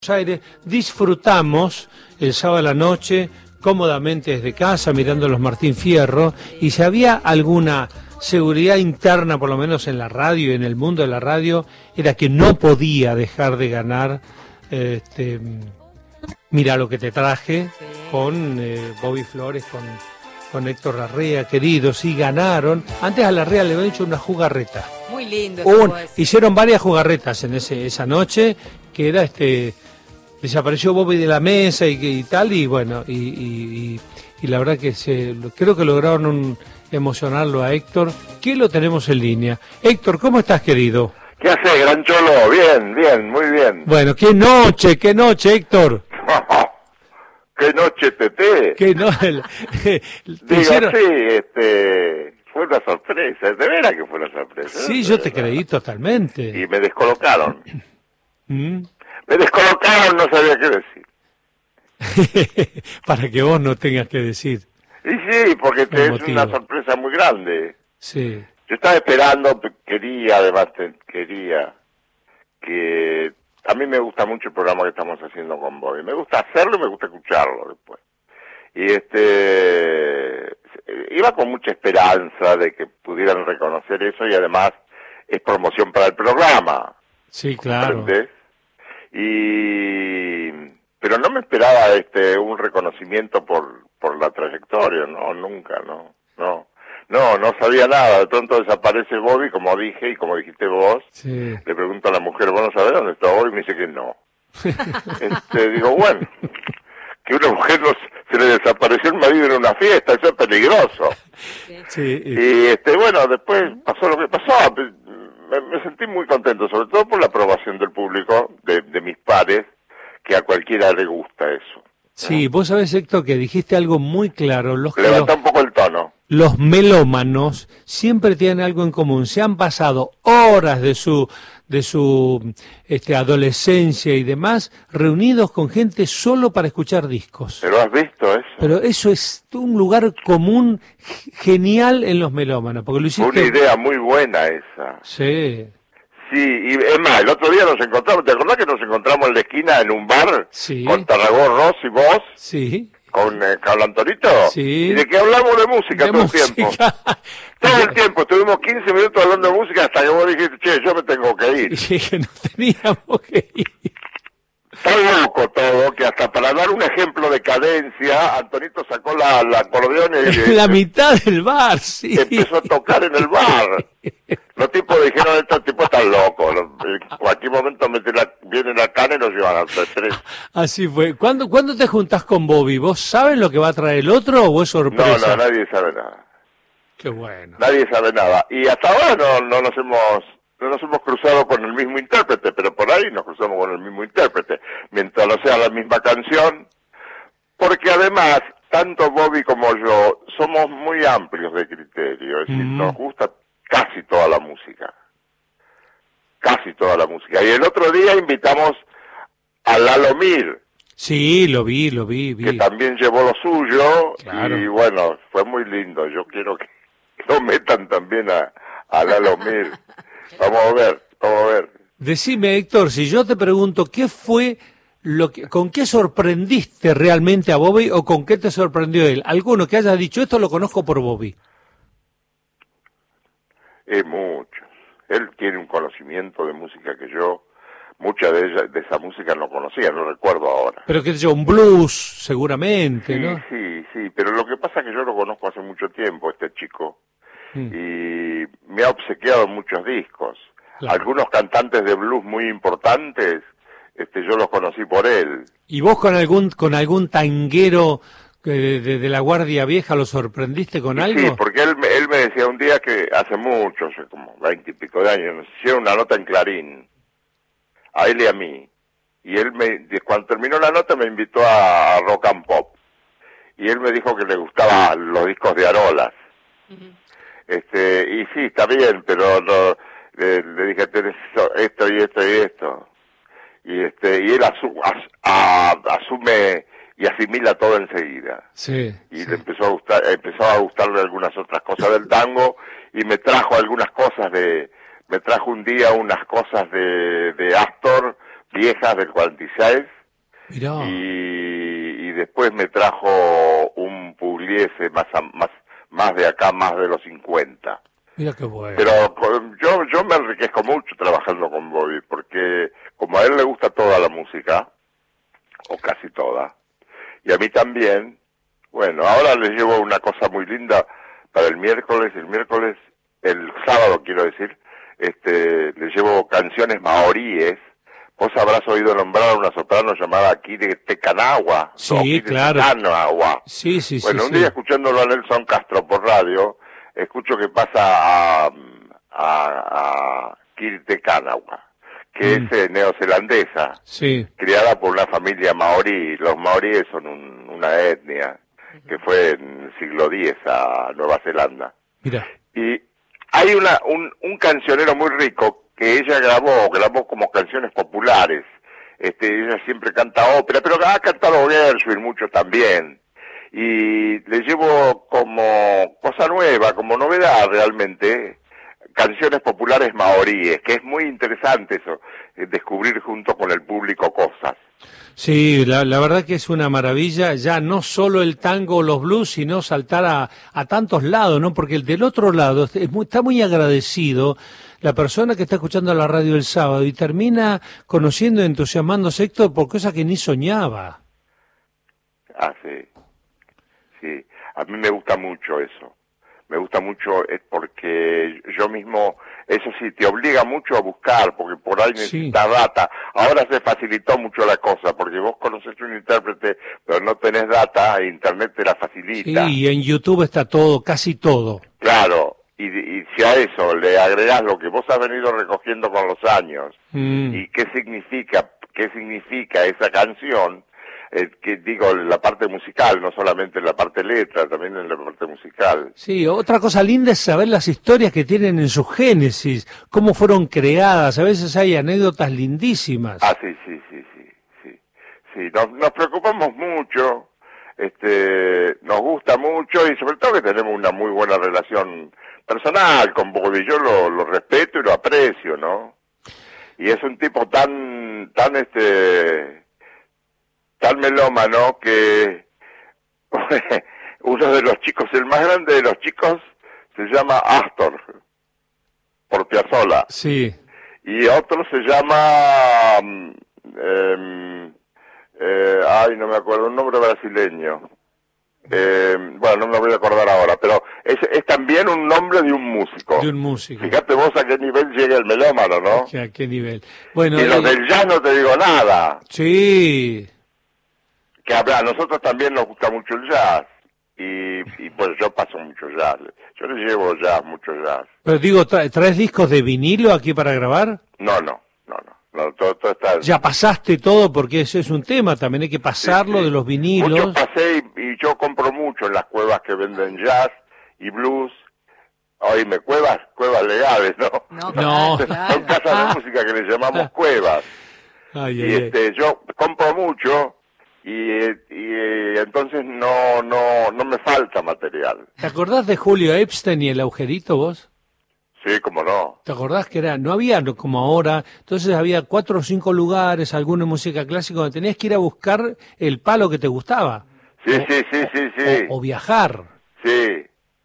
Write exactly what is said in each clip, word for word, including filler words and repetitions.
Aires, disfrutamos el sábado a la noche cómodamente desde casa mirando los Martín Fierro, y si había alguna seguridad interna, por lo menos en la radio y en el mundo de la radio, era que no podía dejar de ganar este, Mira lo que te traje, sí, con eh, Bobby Flores, con, con Héctor Larrea, queridos, y ganaron. Antes a Larrea le habían hecho una jugarreta. Muy lindo. Un, hicieron varias jugarretas en ese, esa noche, que era este... Desapareció Bobby de la mesa y, y tal, y bueno, y, y, y, y la verdad que se, creo que lograron un, emocionarlo a Héctor, que lo tenemos en línea. Héctor, ¿cómo estás, querido? ¿Qué haces, gran cholo? Bien, bien, muy bien. Bueno, qué noche, qué noche, Héctor. Qué noche, Tete. Qué no, el, Digo, hicieron... sí, este, fue una sorpresa, de veras que fue una sorpresa. Sí, yo te creí totalmente. Y me descolocaron. ¿Mm? Me descolocaron, no sabía qué decir. Para que vos no tengas que decir. Y sí, porque te es una sorpresa muy grande. Sí. Yo estaba esperando, quería, además, quería que... A mí me gusta mucho el programa que estamos haciendo con Bobby. Me gusta hacerlo y me gusta escucharlo después. Y este... Iba con mucha esperanza de que pudieran reconocer eso, y además es promoción para el programa. Sí, claro. ¿Entendés? Y pero no me esperaba este un reconocimiento por por la trayectoria, no, nunca, no, no, no, no sabía nada. De pronto desaparece Bobby, como dije y como dijiste vos. Sí. Le pregunto a la mujer, ¿vos no sabés dónde está Bobby? Y me dice que no. este, digo, bueno, que una mujer no, se le desapareció el marido en una fiesta, eso es peligroso. Sí. Y este, bueno, después pasó lo que pasó. Me, me sentí muy contento, sobre todo por la aprobación del público, de, de mis pares, que a cualquiera le gusta eso, ¿no? Sí, vos sabés, Héctor, que dijiste algo muy claro. Los Levanta un poco el tono. Los melómanos siempre tienen algo en común. Se han pasado horas de su de su este, adolescencia y demás reunidos con gente solo para escuchar discos. ¿Pero has visto eso? Pero eso es un lugar común genial en los melómanos, porque lo hiciste... Una idea muy buena esa. Sí. Sí, y es más, el otro día nos encontramos, ¿te acordás que nos encontramos en la esquina en un bar? Sí. Con Tarragó Ross y vos. Sí. Con eh, Carlos Antonito. Sí. Y de que hablamos de música de todo música. el tiempo. Todo el tiempo, estuvimos quince minutos hablando de música hasta que vos dijiste, che, yo me tengo que ir. Y que no teníamos que ir. Está loco todo, que hasta para dar un ejemplo de cadencia, Antonito sacó la, la acordeón y... En la mitad del bar, sí. Empezó a tocar en el bar. Los tipos dijeron, estos tipos están locos. En cualquier momento meten la, vienen acá y nos llevan a los tres. Así fue. ¿Cuándo, ¿Cuándo te juntás con Bobby? ¿Vos sabes lo que va a traer el otro o es sorpresa? No, no, nadie sabe nada. Qué bueno. Nadie sabe nada. Y hasta ahora no, no nos hemos... No nos hemos cruzado con el mismo intérprete, pero por ahí nos cruzamos con el mismo intérprete, mientras no sea la misma canción, porque además, tanto Bobby como yo somos muy amplios de criterio, es decir, mm. nos gusta casi toda la música, casi toda la música. Y el otro día invitamos a Lalo Mir. Sí, lo vi, lo vi, vi. Que también llevó lo suyo, claro. Y bueno, fue muy lindo. Yo quiero que lo metan también a, a Lalo Mir. Vamos a ver, vamos a ver. Decime, Héctor, si yo te pregunto, ¿qué fue lo que, con qué sorprendiste realmente a Bobby o con qué te sorprendió él? Alguno que hayas dicho, esto lo conozco por Bobby. Es mucho. Él tiene un conocimiento de música que yo, mucha de ella, de esa música no conocía, no recuerdo ahora. Pero que yo, un blues, seguramente, sí, ¿no? Sí, sí, pero lo que pasa es que yo lo conozco hace mucho tiempo, este chico. Y me ha obsequiado muchos discos. Claro. Algunos cantantes de blues muy importantes, este, yo los conocí por él. ¿Y vos con algún con algún tanguero de, de, de la Guardia Vieja lo sorprendiste con y algo? Sí, porque él, él me decía un día que hace mucho, hace como veinte y pico de años, nos hicieron una nota en Clarín, a él y a mí. Y él me, cuando terminó la nota me invitó a Rock and Pop. Y él me dijo que le gustaban los discos de Arolas. Uh-huh. Este, y sí, está bien, pero no, le, le dije, tenés esto y esto y esto. Y este, y él asu, as, a, asume y asimila todo enseguida. Sí. Y sí. le empezó a gustar, empezó a gustarle algunas otras cosas del tango, y me trajo algunas cosas de, me trajo un día unas cosas de, de Astor viejas del cuarenta y seis. Mirá. Y, y después me trajo un Pugliese más, a- más, más de acá, más de los cincuenta. Mira qué bueno. Pero con- yo, yo me enriquezco mucho trabajando con Bobby, porque como a él le gusta toda la música, o casi toda, y a mí también, bueno, ahora les llevo una cosa muy linda para el miércoles, el miércoles, el sábado quiero decir, este, les llevo canciones maoríes. Vos habrás oído nombrar a una soprano llamada Kire Tekanagua. Sí, o Kire claro. Tekanagua. Sí, sí, sí. Bueno, un sí. día escuchándolo a Nelson Castro por radio, escucho que pasa a, a, a Kire Tekanagua, que Mm. es eh, neozelandesa, Sí. criada por una familia maorí. Los maoríes son un- una etnia que fue en el siglo diez a Nueva Zelanda. Mira. Y hay una un, un cancionero muy rico que ella grabó, grabó como canciones populares. Este, ella siempre canta ópera, pero ha cantado Gershwin mucho también. Y le llevo como cosa nueva, como novedad realmente, canciones populares maoríes, que es muy interesante eso, eh, descubrir junto con el público cosas. Sí, la, la verdad que es una maravilla, ya no solo el tango o los blues, sino saltar a, a tantos lados, ¿no? Porque el del otro lado es muy- está muy agradecido la persona que está escuchando la radio el sábado y termina conociendo y entusiasmándose, Héctor, por cosas que ni soñaba. Ah, sí. Sí, a mí me gusta mucho eso. Me gusta mucho es porque yo mismo, eso sí, te obliga mucho a buscar, porque por ahí necesitas data. Ahora se facilitó mucho la cosa, porque vos conoces un intérprete, pero no tenés data, e Internet te la facilita. Sí, y en YouTube está todo, casi todo. Claro, y, y si a eso le agregás lo que vos has venido recogiendo con los años, Mm. y qué significa, qué significa esa canción, eh, que digo, la parte musical, no solamente en la parte letra, también en la parte musical. Sí, otra cosa linda es saber las historias que tienen en su génesis, cómo fueron creadas, a veces hay anécdotas lindísimas. Ah, sí, sí, sí, sí, sí. Sí, nos, nos preocupamos mucho, este, nos gusta mucho y sobre todo que tenemos una muy buena relación personal con Bobby. Yo lo, lo respeto y lo aprecio, ¿no? Y es un tipo tan, tan, este, tan melómano que uno de los chicos, el más grande de los chicos, se llama Astor, por Piazzolla. Sí. Y otro se llama, mm, em, eh, ay, no me acuerdo, un nombre brasileño. Eh, bueno, no me voy a acordar ahora, pero es, es también un nombre de un músico. De un músico. Fíjate vos a qué nivel llega el melómano, ¿no? ¿A qué nivel? Bueno, Y los eh, del jazz no te digo nada. sí. Que habla, a nosotros también nos gusta mucho el jazz. Y, y pues yo paso mucho jazz. Yo le llevo jazz, mucho jazz. Pero digo, ¿tra- ¿traes discos de vinilo aquí para grabar? No, no, no, no. no todo, todo está... Ya pasaste todo, porque eso es un tema, también hay que pasarlo Sí, sí. de los vinilos. Mucho pasé y, y yo compro mucho en las cuevas que venden jazz y blues. Oíme, cuevas, cuevas legales, ¿no? No, No. claro, claro. Son casas de música que le llamamos cuevas. Ay, Y ay, ay. este, yo compro mucho y, y, y entonces no, no, no me falta material. ¿Te acordás de Julio Epstein y el agujerito vos? Sí, como no. ¿Te acordás que era, no había no como ahora, entonces había cuatro o cinco lugares, alguna música clásica, donde tenías que ir a buscar el palo que te gustaba? Sí, sí, sí, sí, sí. O, o viajar. Sí.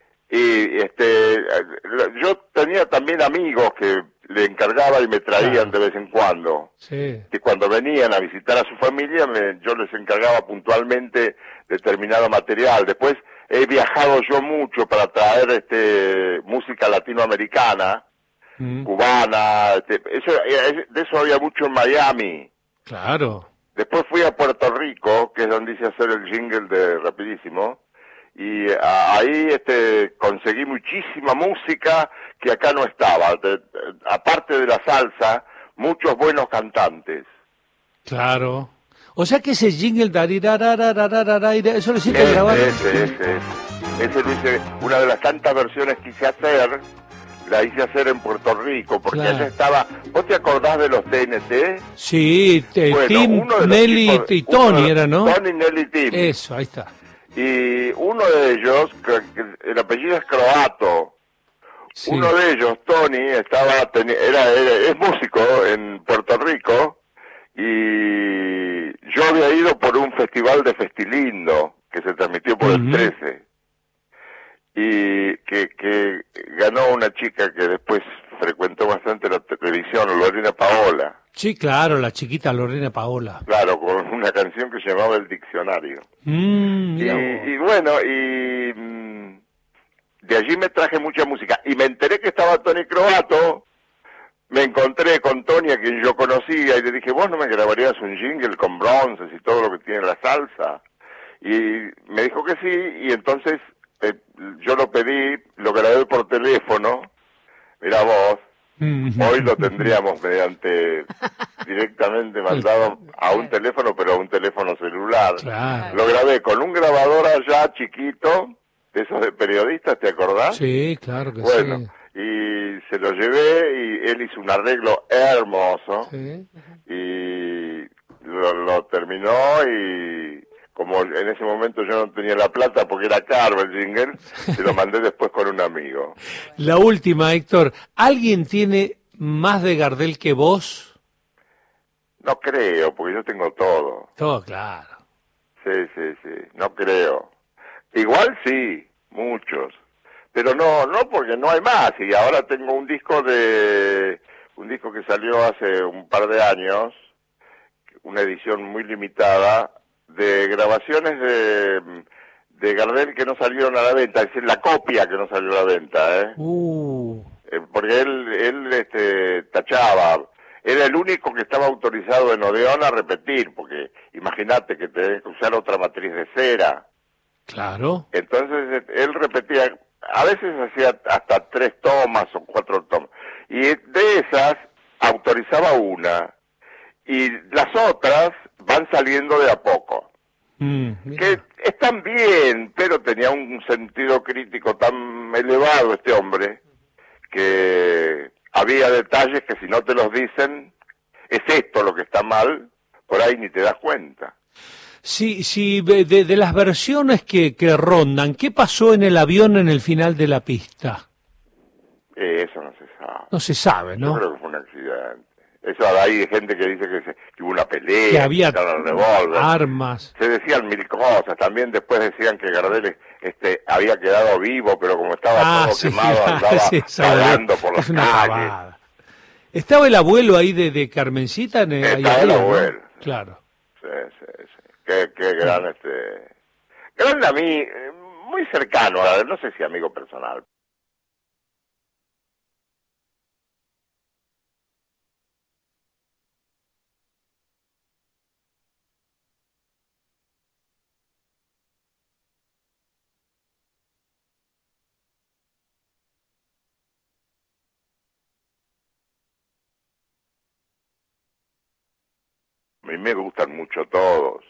Y este, yo tenía también amigos que le encargaba y me traían Claro. de vez en cuando. Sí. Que cuando venían a visitar a su familia, me, yo les encargaba puntualmente determinado material. Después he viajado yo mucho para traer este música latinoamericana, Mm, cubana, este, eso, eh, de eso había mucho en Miami. claro. Después fui a Puerto Rico, que es donde hice hacer el jingle de Rapidísimo, y a- ahí este conseguí muchísima música que acá no estaba. De- de- aparte de la salsa, muchos buenos cantantes. Claro. O sea que ese jingle, darirararararara, eso lo hiciste Ese, grabar. ese, ese, ese. Ese lo hice, una de las tantas versiones que hice hacer, la hice hacer en Puerto Rico, porque Claro. allá estaba... ¿Vos te acordás de los T N T? Sí, te- Bueno, Tim, uno de los Nelly chicos- y uno de Tony los- era, ¿no? Tony, Nelly y Tim. Eso, ahí está. Y uno de ellos, que- que el apellido es croato, Sí. uno de ellos, Tony, estaba teni- era, era- es músico en Puerto Rico y yo había ido por un festival de Festilindo que se transmitió por uh-huh. el trece y que, que ganó una chica que después frecuentó bastante la televisión, Lorena Paola. Sí, claro, la chiquita Lorena Paola. Claro, con una canción que se llamaba El Diccionario. Mm, y, y bueno, y mm, de allí me traje mucha música y me enteré que estaba Tony Croato. Me encontré con Tony, a quien yo conocía, y le dije, ¿vos no me grabarías un jingle con bronces y todo lo que tiene la salsa? Y me dijo que sí, y entonces eh, yo lo pedí, lo grabé por teléfono, mirá vos, hoy lo tendríamos mediante, directamente mandado a un teléfono, pero a un teléfono celular. Claro. Lo grabé con un grabador allá chiquito, de esos de periodistas, ¿te acordás? Sí, claro que bueno, sí. Y se lo llevé y él hizo un arreglo hermoso, sí. y lo, lo terminó, y como en ese momento yo no tenía la plata porque era caro el jingle, se lo mandé después con un amigo. La última, Héctor, ¿alguien tiene más de Gardel que vos? No creo, porque yo tengo todo. Todo, claro. Sí, sí, sí, no creo. Igual sí, muchos. Pero no, no porque no hay más, y ahora tengo un disco de, un disco que salió hace un par de años, una edición muy limitada, de grabaciones de, de Gardel que no salieron a la venta, es decir, la copia que no salió a la venta, ¿eh? Uh. eh porque él, él este, tachaba, era el único que estaba autorizado en Odeón a repetir, porque imagínate que tenés que usar otra matriz de cera. Claro. Entonces él repetía, a veces hacía hasta tres tomas o cuatro tomas, y de esas autorizaba una, y las otras van saliendo de a poco, mm, que están bien, pero tenía un sentido crítico tan elevado este hombre, que había detalles que si no te los dicen, es esto lo que está mal, por ahí ni te das cuenta. Sí, sí, de, de las versiones que, que rondan, ¿qué pasó en el avión en el final de la pista? Eh, eso no se sabe. No se sabe, ¿no? Yo creo que fue un accidente. Eso hay gente que dice que, se, que hubo una pelea, que había el revólver, armas. Se decían mil cosas, también después decían que Gardel este, había quedado vivo, pero como estaba ah, todo sí, quemado, ah, andaba sí, vagando por las es una calles. pavada. ¿Estaba el abuelo ahí de, de Carmencita? En, Estaba ahí el arriba, abuelo. ¿no? Claro. Sí, sí, sí. Qué, qué gran, este... Grande a mí, muy cercano, a ver, no sé si amigo personal. A mí me gustan mucho todos.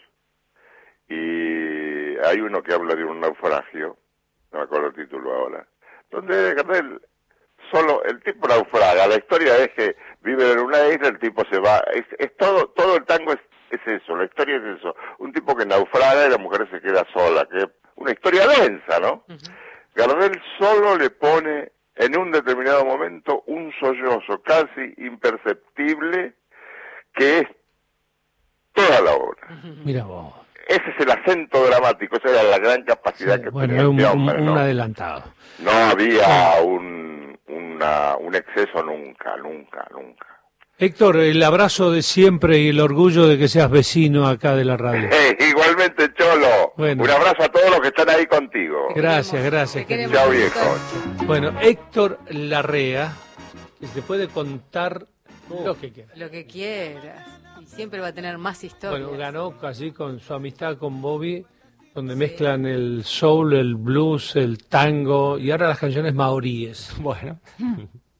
Y hay uno que habla de un naufragio, no me acuerdo el título ahora, donde Gardel, solo el tipo naufraga, la historia es que vive en una isla, el tipo se va, es, es todo, todo el tango es, es eso, la historia es eso, un tipo que naufraga y la mujer se queda sola, que es una historia densa, ¿no? Uh-huh. Gardel solo le pone en un determinado momento un sollozo casi imperceptible que es toda la obra. Mira vos. Ese es el acento dramático, esa era la gran capacidad sí, que bueno, tenía un, este hombre, un, ¿no? un adelantado. No había un, una, un exceso nunca, nunca, nunca. Héctor, el abrazo de siempre y el orgullo de que seas vecino acá de la radio. Igualmente, Cholo. Bueno. Un abrazo a todos los que están ahí contigo. Gracias, gracias. Chao, viejo. Bueno, Héctor Larrea, que se puede contar oh, lo que quieras. Lo que quieras. Y siempre va a tener más historias. Bueno, ganó casi con su amistad con Bobby, donde sí. mezclan el soul, el blues, el tango y ahora las canciones maoríes. Bueno.